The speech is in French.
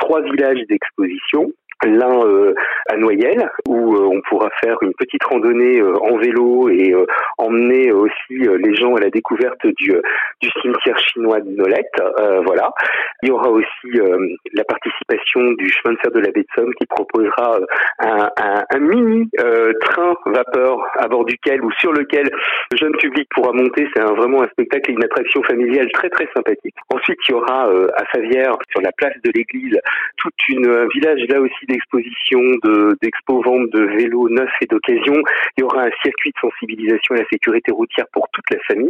3 villages d'exposition. L'un à Noyelles, où on pourra faire une petite randonnée en vélo et emmener aussi les gens à la découverte du cimetière chinois de Nolette. Voilà. Il y aura aussi la participation du chemin de fer de la baie de Somme qui proposera un mini train vapeur à bord duquel ou sur lequel le jeune public pourra monter. C'est vraiment un spectacle et une attraction familiale très très sympathique. Ensuite, il y aura à Favières, sur la place de l'église, un village là aussi d'exposition, d'expo-vente de vélos neufs et d'occasion. Il y aura un circuit de sensibilisation à la sécurité routière pour toute la famille.